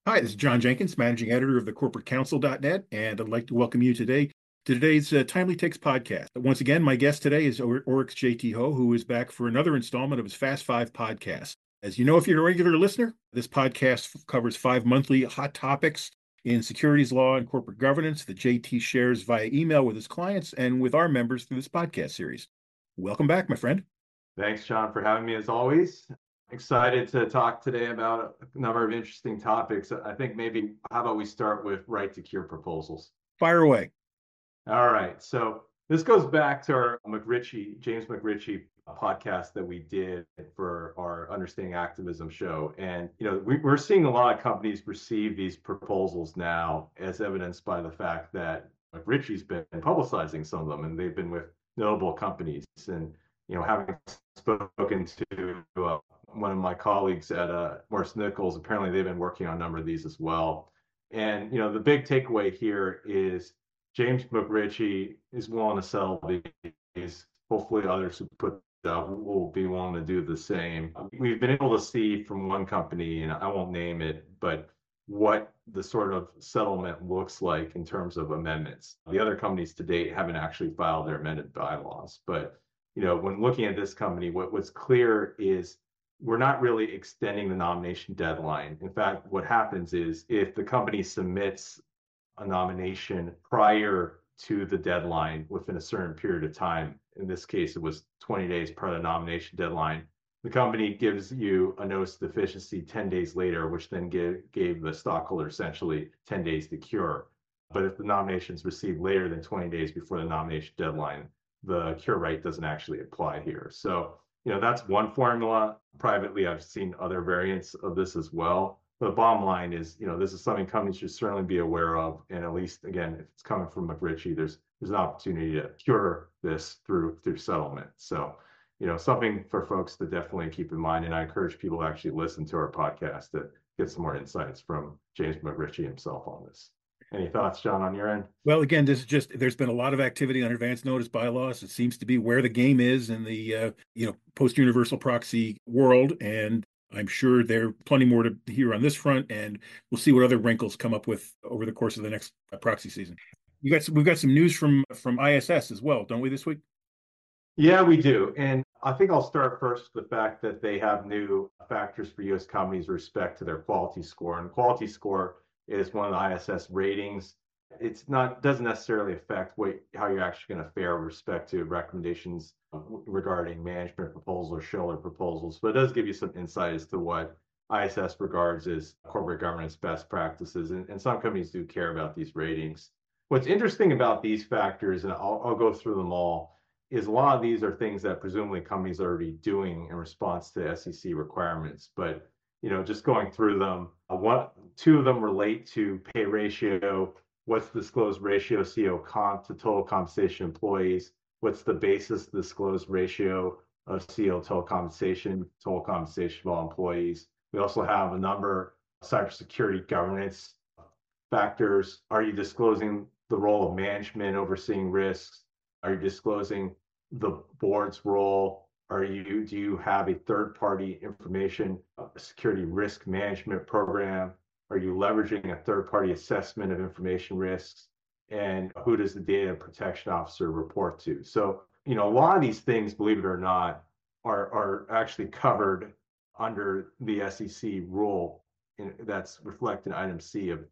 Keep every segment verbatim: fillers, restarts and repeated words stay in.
Hi, this is John Jenkins, managing editor of the corporate counsel dot net, and I'd like to welcome you today to today's uh, Timely Takes podcast. Once again, my guest today is or- Oryx J T Ho, who is back for another installment of his Fast Five podcast. As you know, if you're a regular listener, this podcast f- covers five monthly hot topics in securities law and corporate governance that J T shares via email with his clients and with our members through this podcast series. Welcome back, my friend. Thanks, John, for having me as always. Excited to talk today about a number of interesting topics. I think maybe how about we start with right to cure proposals? Fire away. All right. So this goes back to our McRitchie, James McRitchie podcast that we did for our Understanding Activism show. And, you know, we, we're seeing a lot of companies receive these proposals now, as evidenced by the fact that McRitchie's been publicizing some of them, and they've been with notable companies. And, you know, having spoken to uh, one of my colleagues at uh, Morris Nichols, apparently they've been working on a number of these as well. And, you know, the big takeaway here is James McRitchie is willing to sell these. Hopefully, others who put uh, will be willing to do the same. We've been able to see from one company, and I won't name it, but what the sort of settlement looks like in terms of amendments. The other companies to date haven't actually filed their amended bylaws, but you know, when looking at this company, what, what's clear is we're not really extending the nomination deadline. In fact, what happens is if the company submits a nomination prior to the deadline within a certain period of time. In this case, it was twenty days prior to the nomination deadline. The company gives you a notice of deficiency ten days later, which then give, gave the stockholder essentially ten days to cure. But if the nomination is received later than twenty days before the nomination deadline, the cure right doesn't actually apply here. So, you know, that's one formula. Privately, I've seen other variants of this as well. But the bottom line is, you know, this is something companies should certainly be aware of. And at least, again, if it's coming from McRitchie, there's there's an opportunity to cure this through through settlement. So, you know, something for folks to definitely keep in mind. And I encourage people to actually listen to our podcast to get some more insights from James McRitchie himself on this. Any thoughts, John, on your end? Well, again, this is just there's been a lot of activity on advance notice bylaws. It seems to be where the game is in the uh, you know post universal proxy world, and I'm sure there are plenty more to hear on this front, and we'll see what other wrinkles come up with over the course of the next uh, proxy season. You got some, we've got some news from from I S S as well, don't we, this week? Yeah, we do. And I think I'll start first with the fact that they have new factors for U S companies with respect to their quality score. And quality score is one of the I S S ratings. It's not doesn't necessarily affect what how you're actually going to fare with respect to recommendations regarding management proposals or shareholder proposals, but it does give you some insight as to what I S S regards as corporate governance best practices. And, and some companies do care about these ratings. What's interesting about these factors, and I'll, I'll go through them all, is a lot of these are things that presumably companies are already doing in response to S E C requirements. But you know, just going through them, uh, one, two of them relate to pay ratio. What's the disclosed ratio C E O comp to total compensation employees? What's the basis disclosed ratio of C E O total compensation, total compensation of all employees? We also have a number of cybersecurity governance factors. Are you disclosing the role of management overseeing risks? Are you disclosing the board's role? Are you do you have a third-party information security risk management program? Are you leveraging a third-party assessment of information risks? And who does the data protection officer report to? So, you know, a lot of these things, believe it or not, are are actually covered under the S E C rule in, that's reflected in item C of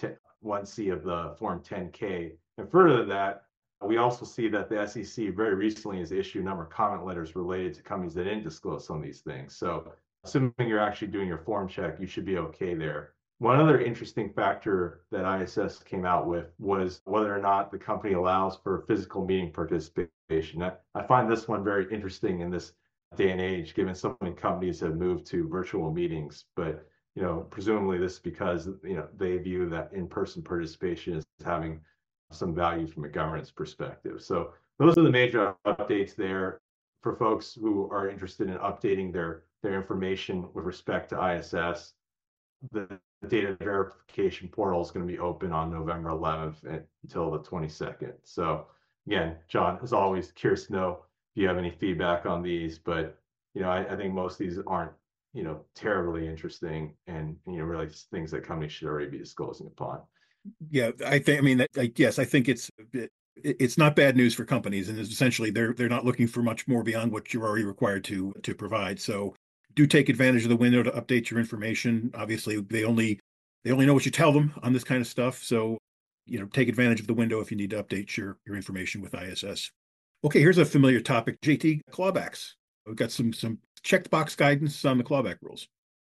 one C of the Form ten K. And further to that, we also see that the S E C very recently has issued a number of comment letters related to companies that didn't disclose some of these things. So assuming you're actually doing your form check, you should be okay there. One other interesting factor that I S S came out with was whether or not the company allows for physical meeting participation. I, I find this one very interesting in this day and age, given so many companies have moved to virtual meetings. But you know, presumably this is because you know they view that in-person participation as having some value from a governance perspective. So those are the major updates there for folks who are interested in updating their their information with respect to I S S. The data verification portal is going to be open on November eleventh until the twenty-second. So again, John, as always, curious to know if you have any feedback on these, but you know, I, I think most of these aren't you know, terribly interesting and, you know, really things that companies should already be disclosing upon. Yeah, I think, I mean, that, like, yes, I think it's it, it's not bad news for companies, and it's essentially they're they're not looking for much more beyond what you're already required to to provide. So do take advantage of the window to update your information. Obviously, they only they only know what you tell them on this kind of stuff. So, you know, take advantage of the window if you need to update your your information with I S S. Okay, here's a familiar topic, J T, clawbacks. We've got some some checked box guidance on the clawback rules.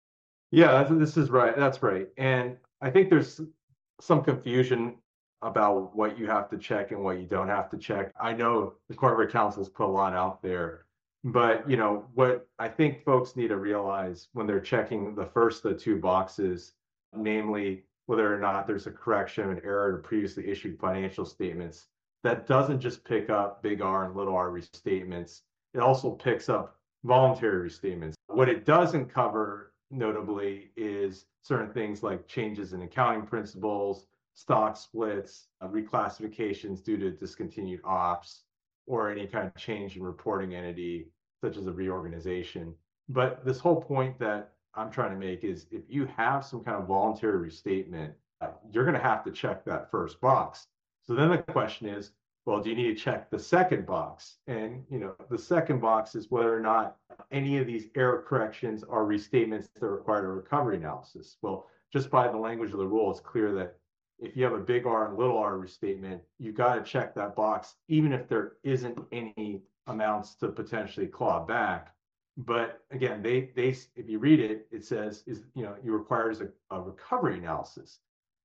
Yeah, this is right. That's right. And I think there's some confusion about what you have to check and what you don't have to check. I know the corporate council's put a lot out there, but you know what I think folks need to realize when they're checking the first of the two boxes, namely whether or not there's a correction, an error to previously issued financial statements, that doesn't just pick up big R and little r restatements. It also picks up voluntary restatements. What it doesn't cover, notably, is certain things like changes in accounting principles, stock splits, uh, reclassifications due to discontinued ops, or any kind of change in reporting entity, such as a reorganization. But this whole point that I'm trying to make is if you have some kind of voluntary restatement, uh, you're going to have to check that first box. So then the question is, well, do you need to check the second box? And you know, the second box is whether or not any of these error corrections are restatements that require a recovery analysis. Well, just by the language of the rule, it's clear that if you have a big R and little r restatement, you got to check that box, even if there isn't any amounts to potentially claw back. But again, they they if you read it, it says is you know, it requires a, a recovery analysis.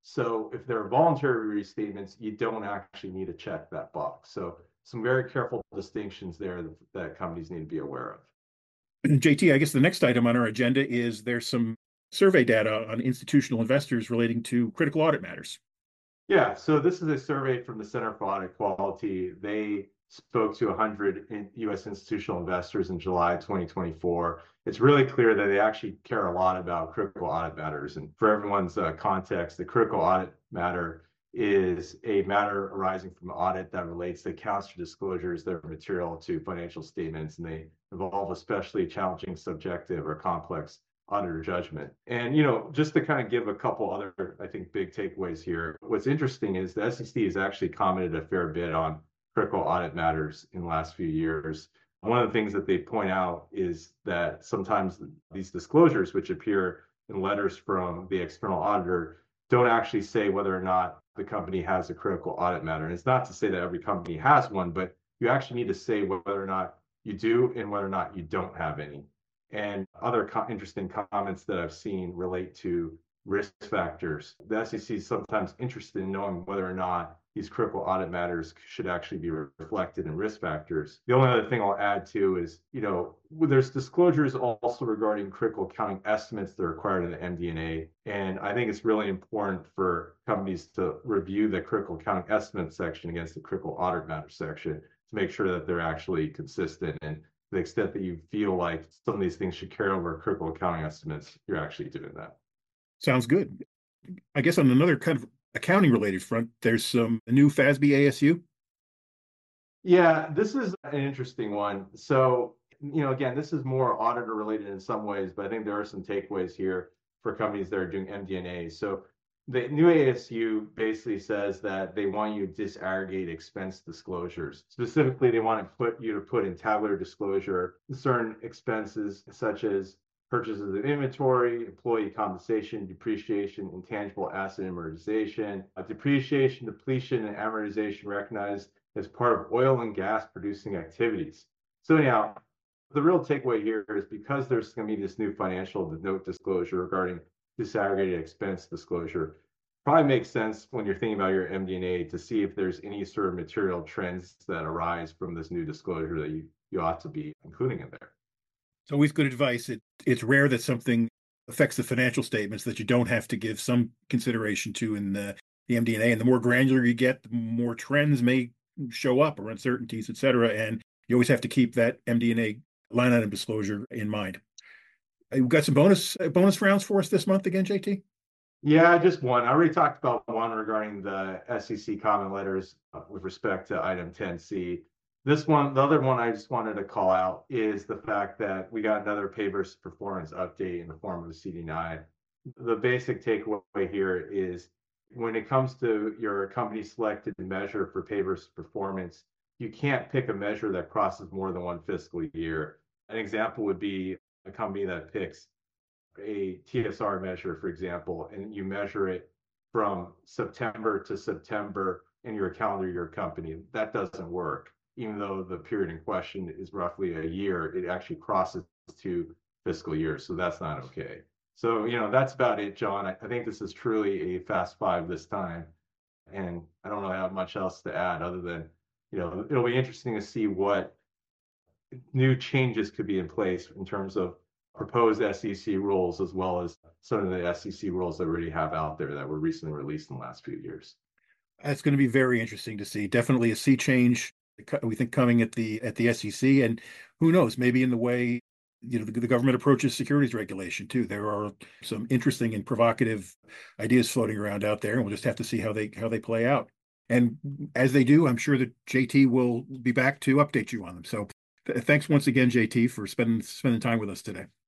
So if there are voluntary restatements, you don't actually need to check that box. So some very careful distinctions there that, that companies need to be aware of. And J T, I guess the next item on our agenda is there's some survey data on institutional investors relating to critical audit matters. Yeah, so this is a survey from the Center for Audit Quality. They spoke to one hundred U S institutional investors in July twenty twenty-four. It's really clear that they actually care a lot about critical audit matters. And for everyone's uh, context, the critical audit matter is a matter arising from audit that relates to accounts or disclosures that are material to financial statements, and they involve especially challenging, subjective, or complex auditor judgment. And, you know, just to kind of give a couple other, I think, big takeaways here, what's interesting is the S E C has actually commented a fair bit on critical audit matters in the last few years. One of the things that they point out is that sometimes these disclosures, which appear in letters from the external auditor, don't actually say whether or not the company has a critical audit matter. And it's not to say that every company has one, but you actually need to say whether or not you do and whether or not you don't have any. And other co- interesting comments that I've seen relate to risk factors. The S E C is sometimes interested in knowing whether or not these critical audit matters should actually be reflected in risk factors. The only other thing I'll add to is, you know, there's disclosures also regarding critical accounting estimates that are required in the M D and A. And I think it's really important for companies to review the critical accounting estimate section against the critical audit matter section to make sure that they're actually consistent. And to the extent that you feel like some of these things should carry over critical accounting estimates, you're actually doing that. Sounds good. I guess on another kind of accounting related front, there's some a new FASB A S U. Yeah, this is an interesting one. So, you know, again, this is more auditor related in some ways, but I think there are some takeaways here for companies that are doing M D and A. So the new A S U basically says that they want you to disaggregate expense disclosures. Specifically, they want to put you to put in tabular disclosure certain expenses such as purchases of inventory, employee compensation, depreciation, intangible asset amortization, uh, depreciation, depletion, and amortization recognized as part of oil and gas producing activities. So anyhow, the real takeaway here is because there's going to be this new financial note disclosure regarding disaggregated expense disclosure, probably makes sense when you're thinking about your M D and A to see if there's any sort of material trends that arise from this new disclosure that you, you ought to be including in there. It's always good advice. It, it's rare that something affects the financial statements that you don't have to give some consideration to in the, the M D and A. And the more granular you get, the more trends may show up or uncertainties, et cetera. And you always have to keep that M D and A line item disclosure in mind. We've got some bonus bonus rounds for us this month again, J T. Yeah, just one. I already talked about one regarding the S E C comment letters with respect to item ten C. This one, the other one I just wanted to call out is the fact that we got another pay versus performance update in the form of a C D nine. The basic takeaway here is when it comes to your company selected measure for pay versus performance, you can't pick a measure that crosses more than one fiscal year. An example would be a company that picks a T S R measure, for example, and you measure it from September to September in your calendar year company. That doesn't work. Even though the period in question is roughly a year, it actually crosses two fiscal years. So that's not okay. So, you know, that's about it, John. I, I think this is truly a fast five this time. And I don't really have much else to add other than, you know, it'll be interesting to see what new changes could be in place in terms of proposed S E C rules, as well as some of the S E C rules that we already have out there that were recently released in the last few years. That's going to be very interesting to see. Definitely a sea change, we think, coming at the at the S E C, and who knows, maybe in the way you know the, the government approaches securities regulation too. There are some interesting and provocative ideas floating around out there, and we'll just have to see how they how they play out. And as they do, I'm sure that J T will be back to update you on them. So th thanks once again, J T, for spending spending time with us today.